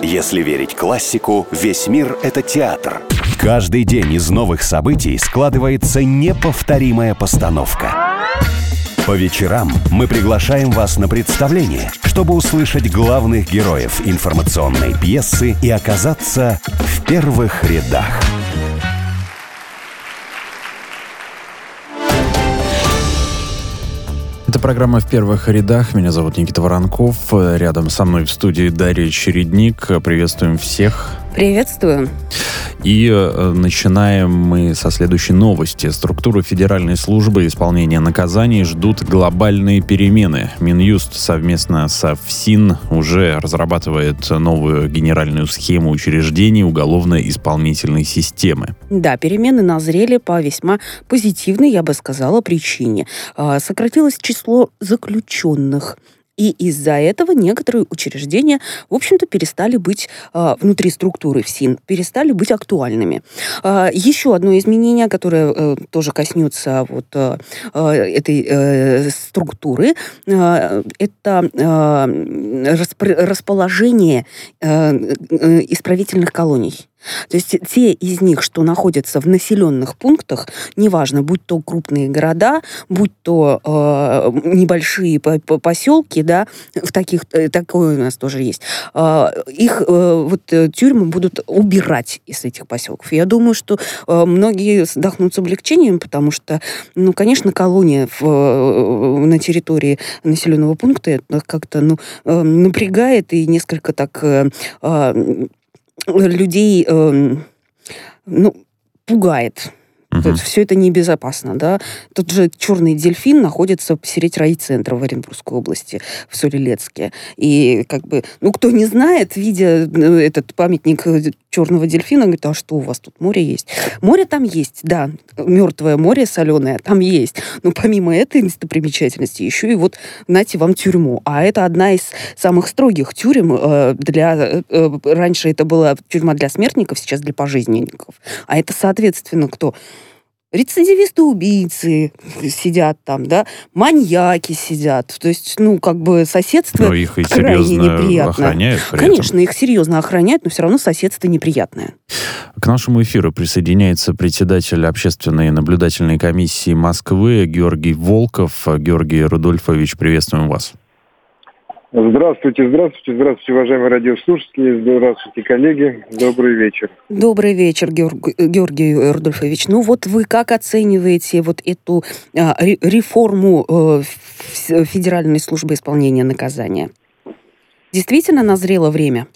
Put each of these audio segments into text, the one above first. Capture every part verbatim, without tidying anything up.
Если верить классику, весь мир — это театр. Каждый день из новых событий складывается неповторимая постановка. По вечерам мы приглашаем вас на представление, чтобы услышать главных героев информационной пьесы и оказаться в первых рядах. Это программа «В первых рядах». Меня зовут Никита Воронков. Рядом со мной в студии Дарья Чередник. Приветствуем всех. Приветствую. И э, начинаем мы со следующей новости. Структуры Федеральной службы исполнения наказаний ждут глобальные перемены. Минюст совместно со ФСИН уже разрабатывает новую генеральную схему учреждений уголовно-исполнительной системы. Да, перемены назрели по весьма позитивной, я бы сказала, причине. Сократилось число заключенных. И из-за этого некоторые учреждения, в общем-то, перестали быть э, внутри структуры ФСИН, перестали быть актуальными. Э, еще одно изменение, которое э, тоже коснется вот, э, этой э, структуры, э, это э, распро- расположение э, э, исправительных колоний. То есть те из них, что находятся в населенных пунктах, неважно, будь то крупные города, будь то э, небольшие поселки, да, в таких, такое у нас тоже есть, э, их э, вот, тюрьмы будут убирать из этих поселков. Я думаю, что э, многие вздохнут с облегчением, потому что, ну, конечно, колония в, э, на территории населенного пункта это как-то ну, э, напрягает и несколько так... Э, э, людей э, ну, пугает. Uh-huh. То есть все это небезопасно, да. Тут же черный дельфин находится посередине райцентра в Оренбургской области, в Солилецке. И как бы, ну, кто не знает, видя этот памятник черного дельфина, говорит, а что у вас тут море есть? Море там есть, да. Мертвое море соленое там есть. Но помимо этой достопримечательности еще и вот, знаете, вам тюрьму. А это одна из самых строгих тюрем э, для... Э, раньше это была тюрьма для смертников, сейчас для пожизненников. А это, соответственно, кто? Рецидивисты-убийцы сидят там, да, маньяки сидят. То есть, ну, как бы соседство но их и крайне неприятное. Охраняют при Конечно, этом. их серьезно охраняют, но все равно соседство неприятное. К нашему эфиру присоединяется председатель общественной наблюдательной комиссии Москвы Георгий Волков. Георгий Рудольфович, приветствуем вас. Здравствуйте, здравствуйте, здравствуйте, уважаемые радиослушатели, здравствуйте, коллеги, добрый вечер. Добрый вечер, Георг... Георгий Рудольфович. Ну вот вы как оцениваете вот эту а, реформу а, Федеральной службы исполнения наказания? Действительно назрело время?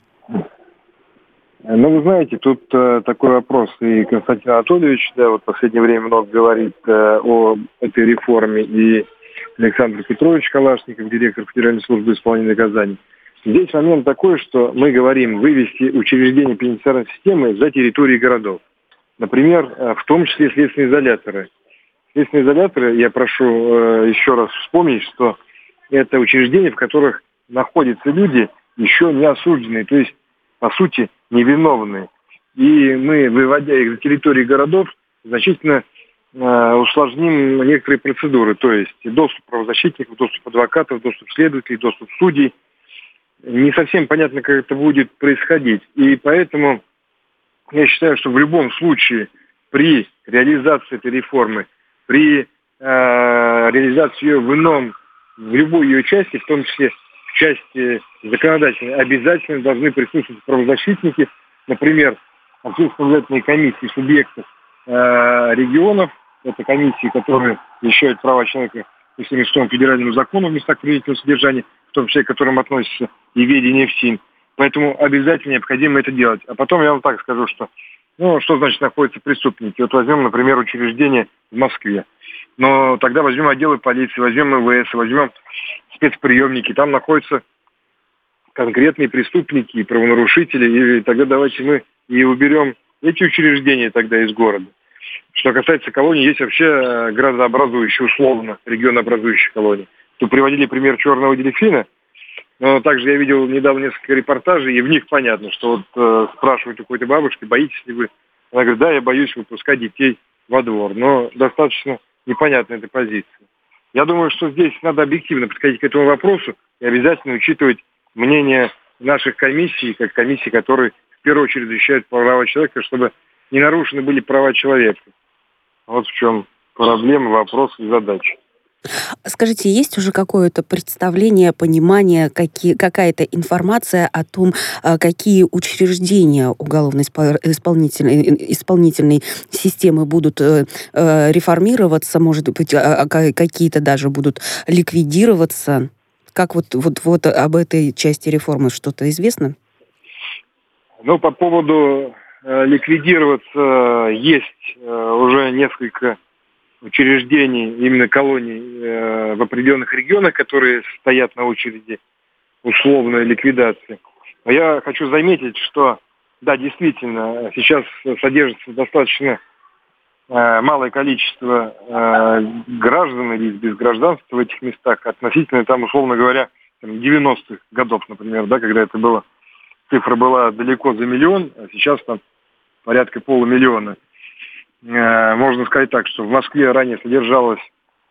Ну, вы знаете, тут э, такой вопрос, и Константин Анатольевич, да, вот в последнее время много говорит э, о этой реформе, и Александр Петрович Калашников, директор Федеральной службы исполнения наказаний. Здесь момент такой, что мы говорим вывести учреждения пенитенциарной системы за территории городов. Например, в том числе следственные изоляторы. Следственные изоляторы, я прошу э, еще раз вспомнить, что это учреждения, в которых находятся люди, еще не осужденные, то есть, по сути, невиновные. И мы, выводя их за территории городов, значительно усложним некоторые процедуры, то есть доступ правозащитников, доступ адвокатов, доступ следователей, доступ судей. Не совсем понятно, как это будет происходить. И поэтому я считаю, что в любом случае при реализации этой реформы, при э, реализации ее в ином, в любой ее части, в том числе в части законодательной, обязательно должны присутствовать правозащитники, например, общественно-наблюдательные комиссии субъектов регионов, это комиссии, которые защищают права человека по всем федеральному закону в местах принудительного содержания, в том числе к которым относится и ведение ФСИН. Поэтому обязательно необходимо это делать. А потом я вам так скажу, что, ну, что значит находятся преступники. Вот возьмем, например, учреждение в Москве. Но тогда возьмем отделы полиции, возьмем МВС, возьмем спецприемники. Там находятся конкретные преступники и правонарушители. И тогда давайте мы и уберем эти учреждения тогда из города. Что касается колоний, есть вообще градообразующие, условно, регионообразующие колонии. То приводили пример черного дельфина, но также я видел недавно несколько репортажей, и в них понятно, что вот э, спрашивают у какой-то бабушки, боитесь ли вы? Она говорит, да, я боюсь выпускать детей во двор, но достаточно непонятна эта позиция. Я думаю, что здесь надо объективно подходить к этому вопросу и обязательно учитывать мнение наших комиссий, как комиссий, которые в первую очередь защищают права человека, чтобы не нарушены были права человека. Вот в чем проблема, вопрос и задача. Скажите, есть уже какое-то представление, понимание, какие, какая-то информация о том, какие учреждения уголовно-исполнительной исполнительной системы будут э, реформироваться, может быть, какие-то даже будут ликвидироваться? Как вот, вот, вот об этой части реформы что-то известно? Ну, по поводу э, ликвидироваться есть э, уже несколько учреждений, именно колоний э, в определенных регионах, которые стоят на очереди условной ликвидации. Но я хочу заметить, что, да, действительно, сейчас содержится достаточно э, малое количество э, граждан или без гражданства в этих местах, относительно, там, условно говоря, там, девяностых годов, например, да, когда это было, цифра была далеко за миллион, а сейчас там порядка полумиллиона. Можно сказать так, что в Москве ранее содержалось,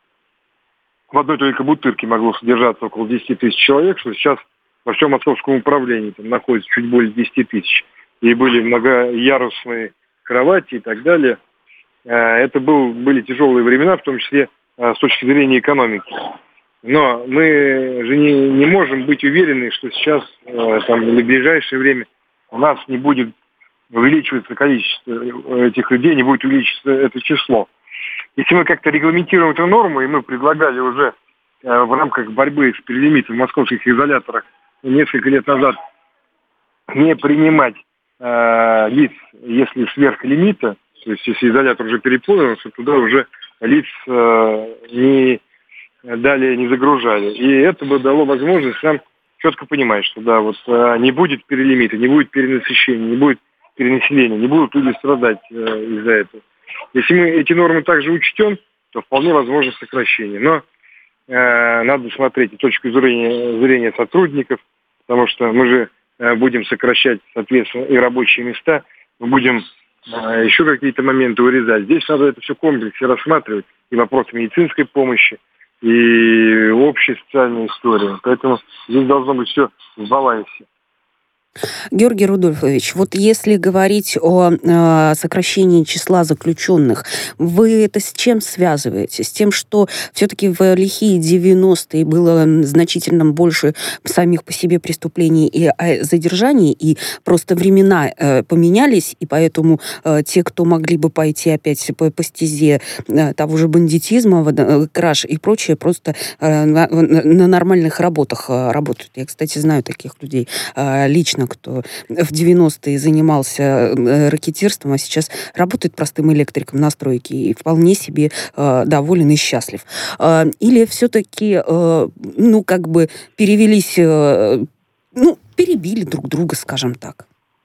в одной только Бутырке могло содержаться около десять тысяч человек, что сейчас во всем московском управлении там находится чуть более десять тысяч. И были многоярусные кровати и так далее. Это был, были тяжелые времена, в том числе с точки зрения экономики. Но мы же не, не можем быть уверены, что сейчас, там, или в ближайшее время у нас не будет увеличивается количество этих людей, не будет увеличиваться это число. Если мы как-то регламентируем эту норму, и мы предлагали уже э, в рамках борьбы с перелимитом в московских изоляторах несколько лет назад не принимать э, лиц, если сверх лимита, то есть если изолятор уже переполнился, туда уже лиц э, не, далее не загружали. И это бы дало возможность нам четко понимать, что да, вот э, не будет перелимита, не будет перенасыщения, не будет перенаселения, не будут люди страдать э, из-за этого. Если мы эти нормы также учтем, то вполне возможно сокращение. Но э, надо смотреть и точку зрения, зрения сотрудников, потому что мы же э, будем сокращать, соответственно, и рабочие места, мы будем э, еще какие-то моменты урезать. Здесь надо это все в комплексе рассматривать, и вопросы медицинской помощи, и общей социальной истории. Поэтому здесь должно быть все в балансе. Георгий Рудольфович, вот если говорить о э, сокращении числа заключенных, вы это с чем связываете? С тем, что все-таки в лихие девяностые было значительно больше самих по себе преступлений и э, задержаний, и просто времена э, поменялись, и поэтому э, те, кто могли бы пойти опять по, по стезе э, того же бандитизма, э, краж и прочее, просто э, на, на нормальных работах э, работают. Я, кстати, знаю таких людей э, лично, кто в девяностые занимался ракетирством, а сейчас работает простым электриком на стройке и вполне себе э, доволен и счастлив. Э, или все-таки, э, ну, как бы перевелись, э, ну, перебили друг друга, скажем так?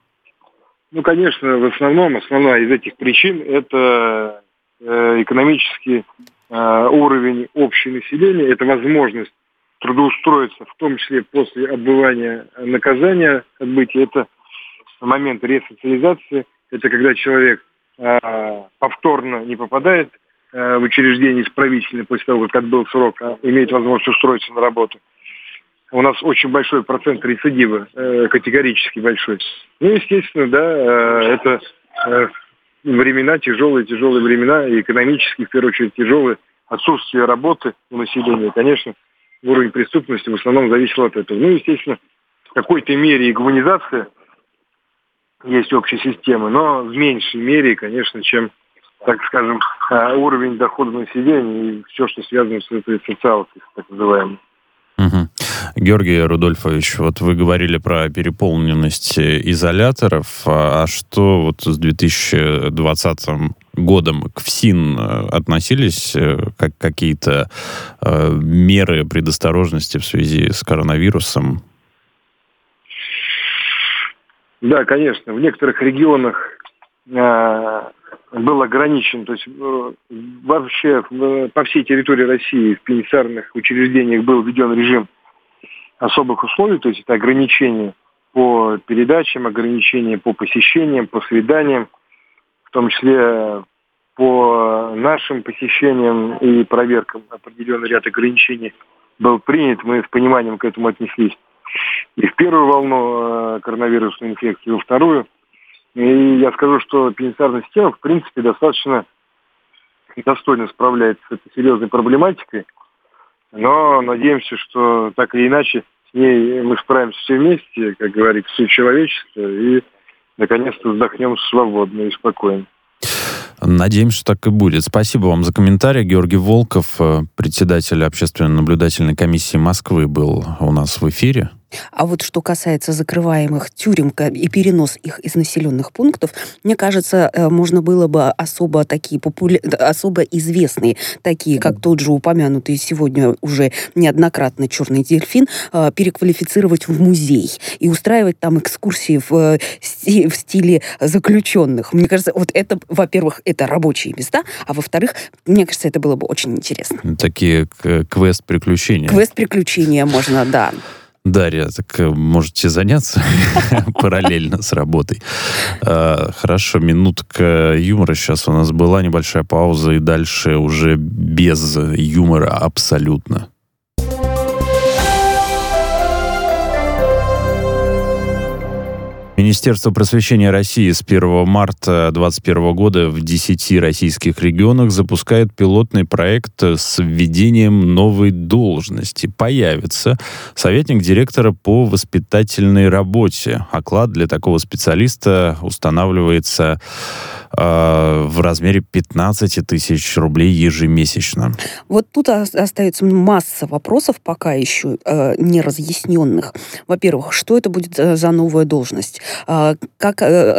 Ну, конечно, в основном, основная из этих причин это э, экономический э, уровень общего населения, это возможность трудоустроиться, в том числе после отбывания наказания, отбытия, это момент ресоциализации, это когда человек э, повторно не попадает э, в учреждение исправительное после того, как отбыл срок, а имеет возможность устроиться на работу. У нас очень большой процент рецидива, э, категорически большой. Ну, естественно, да, э, это э, времена, тяжелые, тяжелые времена, и экономически, в первую очередь, тяжелые, отсутствие работы у населения, конечно, уровень преступности в основном зависел от этого. Ну, естественно, в какой-то мере и гуманизация есть общей системы, но в меньшей мере, конечно, чем, так скажем, уровень дохода населения и все, что связано с этой социалкой, так называемой. Угу. Георгий Рудольфович, вот вы говорили про переполненность изоляторов, а что вот с две тысячи двадцатым годом к ФСИН относились как какие-то э, меры предосторожности в связи с коронавирусом? Да, конечно. В некоторых регионах э, был ограничен, то есть э, вообще э, по всей территории России в пенитенциарных учреждениях был введен режим особых условий, то есть это ограничения по передачам, ограничения по посещениям, по свиданиям, в том числе по нашим посещениям и проверкам определенный ряд ограничений был принят, мы с пониманием к этому отнеслись. и в первую волну коронавирусной инфекции, и во вторую. И я скажу, что пенитенциарная система, в принципе, достаточно достойно справляется с этой серьезной проблематикой. Но надеемся, что так или иначе с ней мы справимся все вместе, как говорится, все человечество, и наконец-то вздохнем свободно и спокойно. Надеемся, что так и будет. Спасибо вам за комментарий. Георгий Волков, председатель общественно-наблюдательной комиссии Москвы, был у нас в эфире. А вот что касается закрываемых тюрем и перенос их из населенных пунктов, мне кажется, можно было бы особо такие популя... особо известные, такие как тот же упомянутый сегодня уже неоднократно «Черный дельфин», переквалифицировать в музей и устраивать там экскурсии в, сти... в стиле заключенных. Мне кажется, вот это, во-первых, это рабочие места, а во-вторых, мне кажется, это было бы очень интересно. Такие квест-приключения. Квест-приключения можно, да. Дарья, так можете заняться параллельно с работой. Хорошо, минутка юмора сейчас у нас была, небольшая пауза, и дальше уже без юмора абсолютно. Министерство просвещения России с первого марта двадцать первого года в десяти российских регионах запускает пилотный проект с введением новой должности. Появится советник директора по воспитательной работе. Оклад для такого специалиста устанавливается э, в размере пятнадцать тысяч рублей ежемесячно. Вот тут остается масса вопросов пока еще э, не разъясненных. Во-первых, что это будет за новая должность? Как,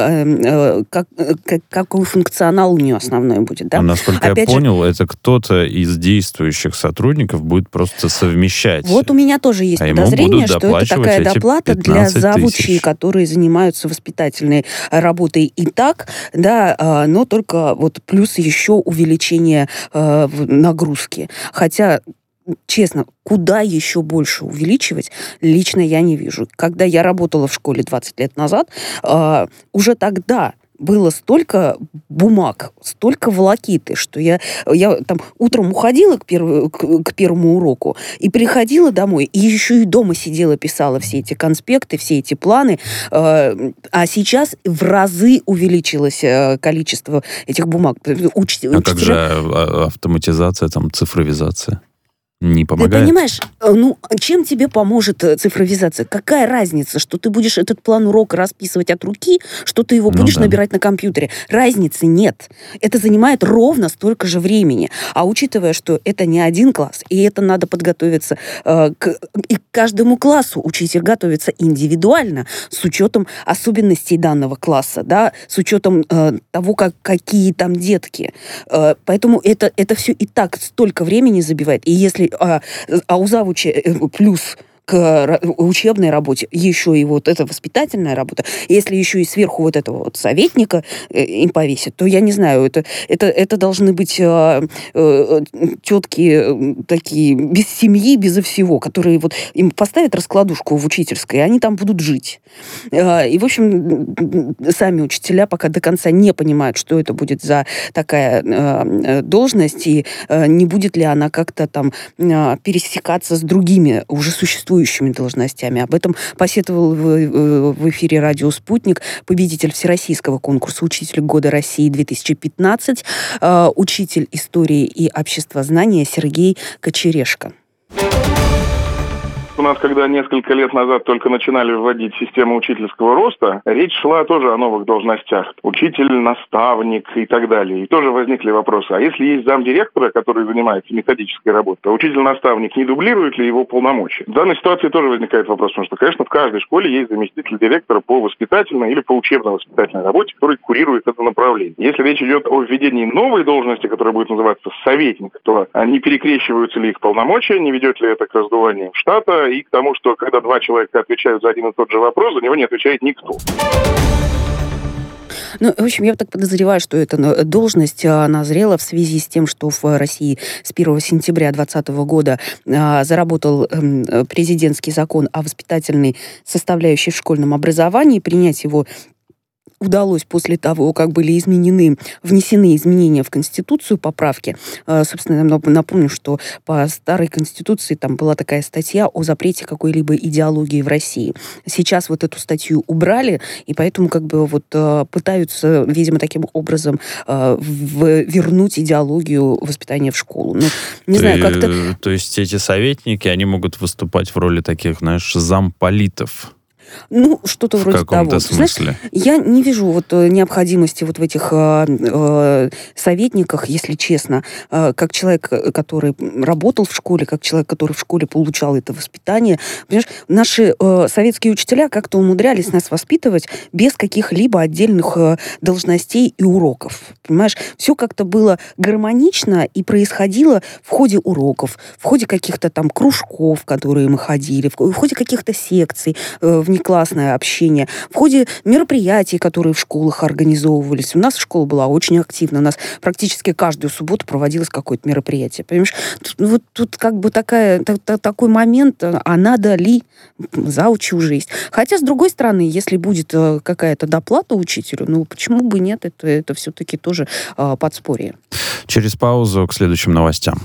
как, как, какой функционал у нее основной будет, да? Насколько Опять я понял, же, это кто-то из действующих сотрудников будет просто совмещать. Вот у меня тоже есть а подозрение, что это такая доплата для завучей, которые занимаются воспитательной работой и так, да, но только вот плюс еще увеличение нагрузки. Хотя честно, куда еще больше увеличивать, лично я не вижу. Когда я работала в школе двадцать лет назад, э, уже тогда было столько бумаг, столько волокиты, что я, я там утром уходила к, перв, к, к первому уроку и приходила домой, и еще и дома сидела, писала все эти конспекты, все эти планы. Э, а сейчас в разы увеличилось э, количество этих бумаг. Уч, а учителя... как же автоматизация, там, цифровизация? Не помогает? Ты понимаешь, ну, чем тебе поможет цифровизация? Какая разница, что ты будешь этот план урока расписывать от руки, что ты его будешь ну, да. набирать на компьютере? Разницы нет. Это занимает ровно столько же времени. А учитывая, что это не один класс, и это надо подготовиться э, к, и к каждому классу учитель готовится индивидуально, с учетом особенностей данного класса, да, с учетом э, того, как, какие там детки. Э, поэтому это, это все и так столько времени забивает. И если А, а у завуча плюс к учебной работе еще и вот эта воспитательная работа, если еще и сверху вот этого вот советника им повесят, то я не знаю, это, это, это должны быть э, э, тетки такие без семьи, безо всего, которые вот им поставят раскладушку в учительской, и они там будут жить. Э, и, в общем, сами учителя пока до конца не понимают, что это будет за такая э, должность, и э, не будет ли она как-то там э, пересекаться с другими уже существующими должностями. Об этом посетовал в, в эфире радио «Спутник» победитель Всероссийского конкурса «Учитель года России две тысячи пятнадцать», э, учитель истории и обществознания Сергей Кочерешко. У нас, когда несколько лет назад только начинали вводить систему учительского роста, речь шла тоже о новых должностях. Учитель, наставник и так далее. И тоже возникли вопросы. А если есть замдиректора, который занимается методической работой, то учитель-наставник не дублирует ли его полномочия? В данной ситуации тоже возникает вопрос, потому что, конечно, в каждой школе есть заместитель директора по воспитательной или по учебно-воспитательной работе, который курирует это направление. Если речь идет о введении новой должности, которая будет называться советник, то не перекрещиваются ли их полномочия, не ведет ли это к раздуванию штата, и к тому, что когда два человека отвечают за один и тот же вопрос, за него не отвечает никто. Ну, в общем, я так подозреваю, что эта должность назрела в связи с тем, что в России с первого сентября двадцатого года заработал президентский закон о воспитательной составляющей в школьном образовании. Принять его удалось после того, как были изменены, внесены изменения в Конституцию, поправки. Собственно, я напомню, что по старой Конституции там была такая статья о запрете какой-либо идеологии в России. Сейчас вот эту статью убрали, и поэтому как бы вот пытаются, видимо, таким образом вернуть идеологию воспитания в школу. Ну, не Ты, знаю, как-то... То есть эти советники, они могут выступать в роли таких, знаешь, замполитов? Ну, что-то вроде того. В каком-то смысле. Знаешь, я не вижу вот необходимости вот в этих э, э, советниках, если честно, э, как человек, который работал в школе, как человек, который в школе получал это воспитание. Понимаешь, наши э, советские учителя как-то умудрялись нас воспитывать без каких-либо отдельных э, должностей и уроков. Понимаешь, все как-то было гармонично и происходило в ходе уроков, в ходе каких-то там кружков, в которые мы ходили, в ходе каких-то секций, э, в классное общение, в ходе мероприятий, которые в школах организовывались. У нас школа была очень активна, у нас практически каждую субботу проводилось какое-то мероприятие. Понимаешь, тут, вот тут как бы такая, та, та, такой момент, а надо ли, заучи уже есть. Хотя, с другой стороны, если будет какая-то доплата учителю, ну почему бы нет, это, это все-таки тоже а, подспорье. Через паузу к следующим новостям.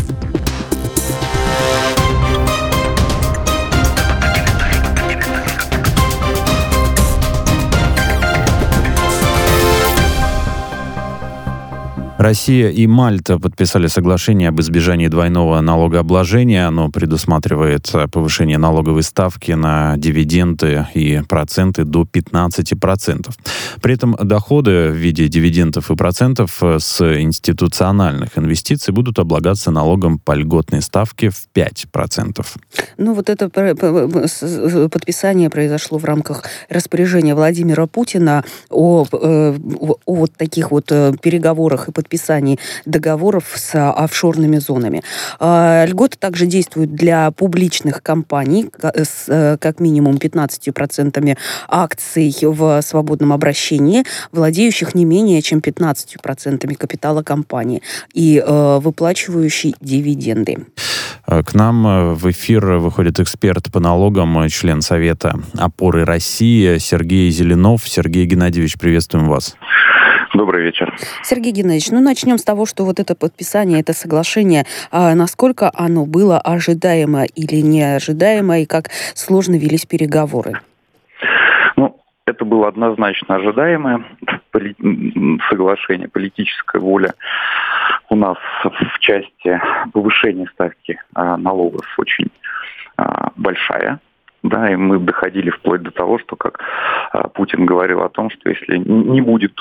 Россия и Мальта подписали соглашение об избежании двойного налогообложения. Оно предусматривает повышение налоговой ставки на дивиденды и проценты до пятнадцати процентов. При этом доходы в виде дивидендов и процентов с институциональных инвестиций будут облагаться налогом по льготной ставке в пять процентов. Ну, вот это подписание произошло в рамках распоряжения Владимира Путина о, о, о вот таких вот переговорах и подписании договоров с офшорными зонами. Льготы также действуют для публичных компаний с как минимум пятнадцатью процентами акций в свободном обращении, владеющих не менее чем пятнадцатью процентами капитала компании и выплачивающей дивиденды. К нам в эфир выходит эксперт по налогам, член Совета опоры России Сергей Зеленов. Сергей Геннадьевич, приветствуем вас. Добрый вечер. Сергей Геннадьевич, ну начнем с того, что вот это подписание, это соглашение, а насколько оно было ожидаемо или неожидаемо, и как сложно велись переговоры? Ну, это было однозначно ожидаемое соглашение, политическая воля у нас в части повышения ставки налогов очень большая. Да, и мы доходили вплоть до того, что, как а, Путин говорил о том, что если не будет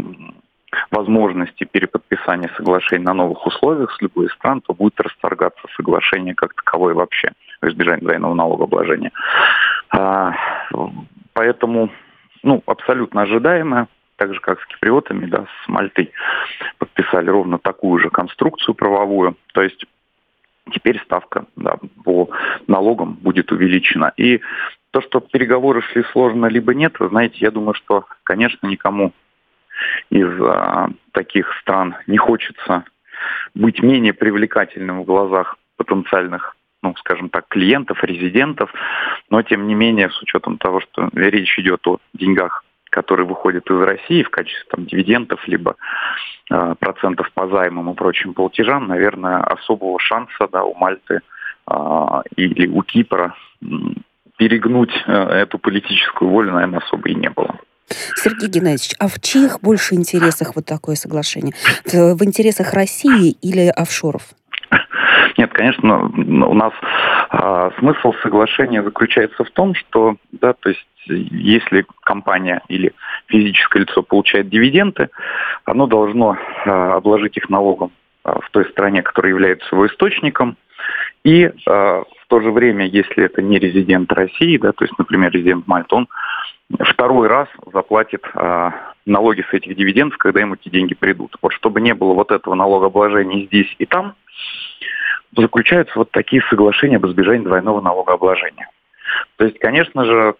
возможности переподписания соглашений на новых условиях с любой из стран, то будет расторгаться соглашение как таковое вообще в избежании двойного налогообложения. А, поэтому, ну, абсолютно ожидаемо, так же, как с киприотами, да, с Мальтой подписали ровно такую же конструкцию правовую, то есть теперь ставка, да, по налогам будет увеличена. И то, что переговоры шли сложно, либо нет, вы знаете, я думаю, что, конечно, никому из а, таких стран не хочется быть менее привлекательным в глазах потенциальных, ну, скажем так, клиентов, резидентов, но, тем не менее, с учетом того, что речь идет о деньгах, которые выходят из России в качестве там, дивидендов, либо э, процентов по займам и прочим платежам, наверное, особого шанса, да, у Мальты э, или у Кипра э, перегнуть э, эту политическую волю, наверное, особо и не было. Сергей Геннадьевич, а в чьих больше интересах вот такое соглашение? В, в интересах России или офшоров? Нет, конечно, у нас э, смысл соглашения заключается в том, что, да, то есть если компания или физическое лицо получает дивиденды, оно должно э, обложить их налогом э, в той стране, которая является его источником, и э, в то же время, если это не резидент России, да, то есть, например, резидент Мальты, он второй раз заплатит э, налоги с этих дивидендов, когда ему эти деньги придут. Вот чтобы не было вот этого налогообложения здесь и там, заключаются вот такие соглашения об избежании двойного налогообложения. То есть, конечно же,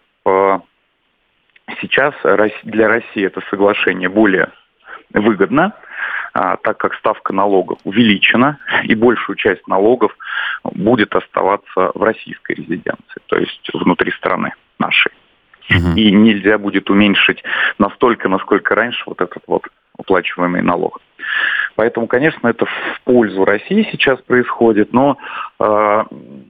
сейчас для России это соглашение более выгодно, так как ставка налогов увеличена, и большую часть налогов будет оставаться в российской резиденции, то есть внутри страны нашей. угу. и нельзя будет уменьшить настолько, насколько раньше вот этот вот уплачиваемый налог. Поэтому, конечно, это в пользу России сейчас происходит, но э,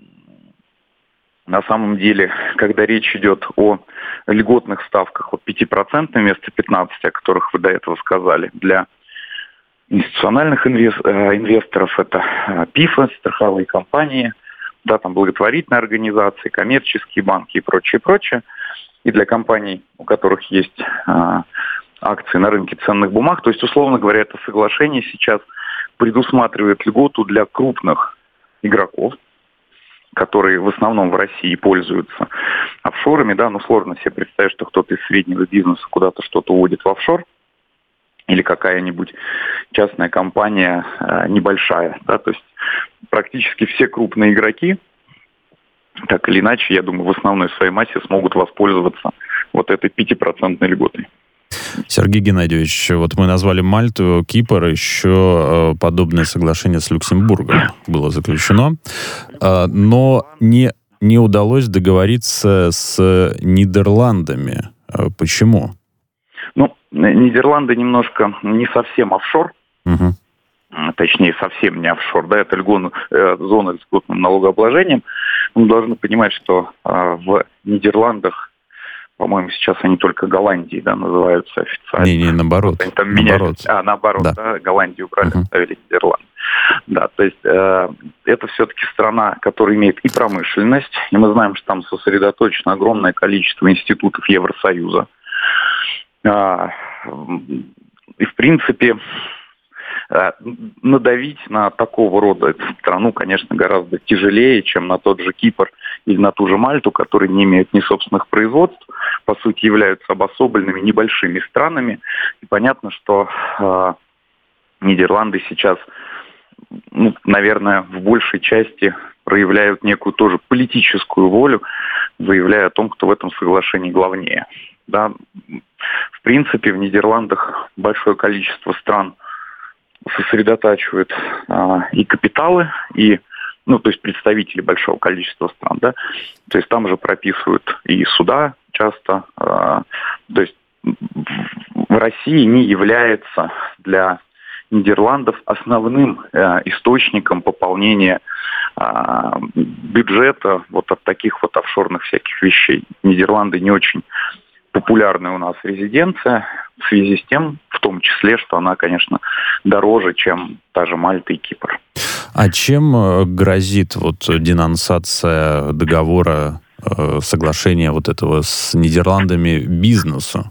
на самом деле, когда речь идет о льготных ставках от пяти процентов вместо пятнадцати, о которых вы до этого сказали, для институциональных инвесторов, это ПИФы, страховые компании, да, там благотворительные организации, коммерческие банки и прочее, прочее. И для компаний, у которых есть а, акции на рынке ценных бумаг, то есть, условно говоря, это соглашение сейчас предусматривает льготу для крупных игроков, которые в основном в России пользуются офшорами, да, но сложно себе представить, что кто-то из среднего бизнеса куда-то что-то уводит в офшор, или какая-нибудь частная компания э, небольшая, да, то есть практически все крупные игроки, так или иначе, я думаю, в основной своей массе смогут воспользоваться вот этой пятипроцентной льготой. Сергей Геннадьевич, вот мы назвали Мальту, Кипр, еще подобное соглашение с Люксембургом было заключено, но не, не удалось договориться с Нидерландами. Почему? Ну, Нидерланды немножко не совсем офшор, угу. точнее, совсем не офшор, да, это льгон, э, зона с льготным налогообложением. Мы должны понимать, что э, в Нидерландах, по-моему, сейчас они только Голландии, да, называются официально. Не, не, наоборот. Они там наоборот. Меняли, а, наоборот, да, да Голландию убрали, угу. ставили Нидерланды. Да, то есть э, это все-таки страна, которая имеет и промышленность, и мы знаем, что там сосредоточено огромное количество институтов Евросоюза. А, и, в принципе, надавить на такого рода страну, конечно, гораздо тяжелее, чем на тот же Кипр или на ту же Мальту, которые не имеют ни собственных производств, по сути, являются обособленными небольшими странами. И понятно, что э, Нидерланды сейчас, ну, наверное, в большей части проявляют некую тоже политическую волю, заявляя о том, кто в этом соглашении главнее. Да, в принципе, в Нидерландах большое количество стран сосредотачивают а, и капиталы, и, ну, то есть представители большого количества стран, да, то есть там же прописывают и суда часто, а, то есть в России не является для Нидерландов основным а, источником пополнения а, бюджета вот от таких вот офшорных всяких вещей. Нидерланды не очень популярная у нас резиденция в связи с тем, в том числе, что она, конечно, дороже, чем та же Мальта и Кипр. А чем грозит вот денонсация договора, соглашения вот этого с Нидерландами бизнесу?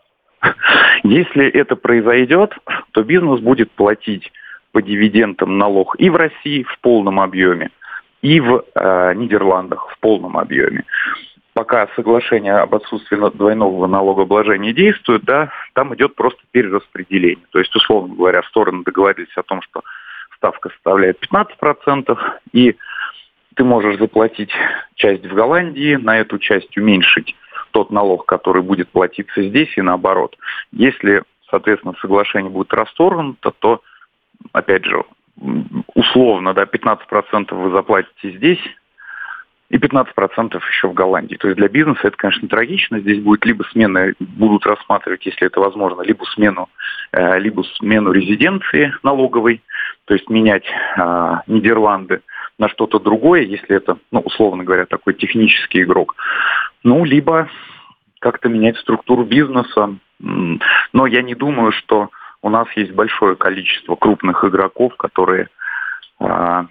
Если это произойдет, то бизнес будет платить по дивидендам налог и в России в полном объеме, и в э, Нидерландах в полном объеме. Пока соглашение об отсутствии двойного налогообложения действует, да, там идет просто перераспределение. То есть, условно говоря, стороны договорились о том, что ставка составляет пятнадцать процентов, и ты можешь заплатить часть в Голландии, на эту часть уменьшить тот налог, который будет платиться здесь, и наоборот. Если, соответственно, соглашение будет расторгнуто, то, опять же, условно, да, пятнадцать процентов вы заплатите здесь, и пятнадцать процентов еще в Голландии. То есть для бизнеса это, конечно, трагично. Здесь будет либо смена, будут рассматривать, если это возможно, либо смену, э, либо смену резиденции налоговой, то есть менять э, Нидерланды на что-то другое, если это, ну, условно говоря, такой технический игрок. Ну, либо как-то менять структуру бизнеса. Но я не думаю, что у нас есть большое количество крупных игроков, которые... Э,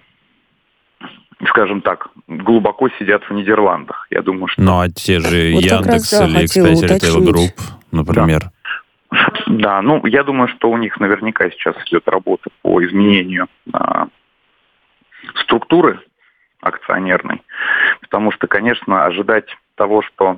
скажем так, глубоко сидят в Нидерландах. Я думаю, что... Ну, а те же вот Яндекс раз, да, или Express Retail Group, например. Да. да, ну, я думаю, что у них наверняка сейчас идет работа по изменению а, структуры акционерной, потому что, конечно, ожидать того, что...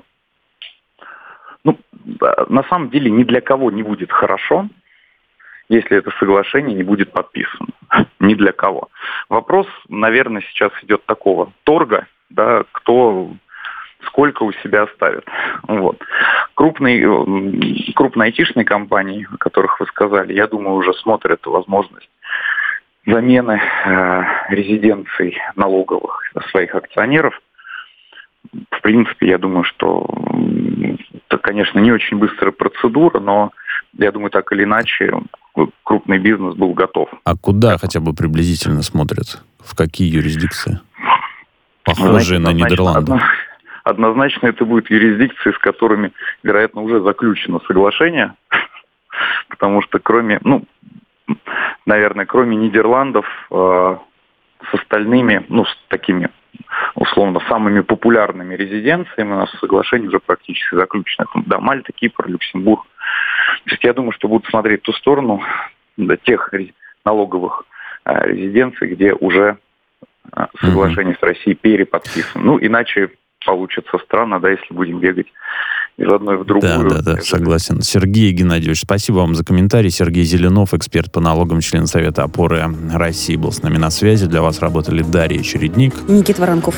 Ну, на самом деле ни для кого не будет хорошо, если это соглашение не будет подписано. Ни для кого. Вопрос, наверное, сейчас идет такого торга, да, кто сколько у себя оставит. Вот. Крупные, крупные айтишные компании, о которых вы сказали, я думаю, уже смотрят возможность замены э, резиденций налоговых своих акционеров. В принципе, я думаю, что это, конечно, не очень быстрая процедура, но, я думаю, так или иначе крупный бизнес был готов. А куда хотя бы приблизительно смотрят? В какие юрисдикции? Похожие на Нидерланды. Одно, однозначно это будут юрисдикции, с которыми, вероятно, уже заключено соглашение, потому что кроме, ну, наверное, кроме Нидерландов, э, с остальными, ну, с такими, условно, самыми популярными резиденциями у нас соглашение уже практически заключено. Там, да, Мальта, Кипр, Люксембург. То есть я думаю, что будут смотреть в ту сторону, да, тех налоговых э, резиденций, где уже э, соглашение mm-hmm. с Россией переподписано. Ну, иначе получится странно, да, если будем бегать из одной в другую. Да, да, да, согласен. Сергей Геннадьевич, спасибо вам за комментарий. Сергей Зеленов, эксперт по налогам, член Совета опоры России, был с нами на связи. Для вас работали Дарья Чередник, Никита Воронков.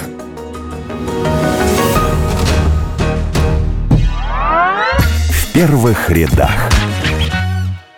В первых рядах.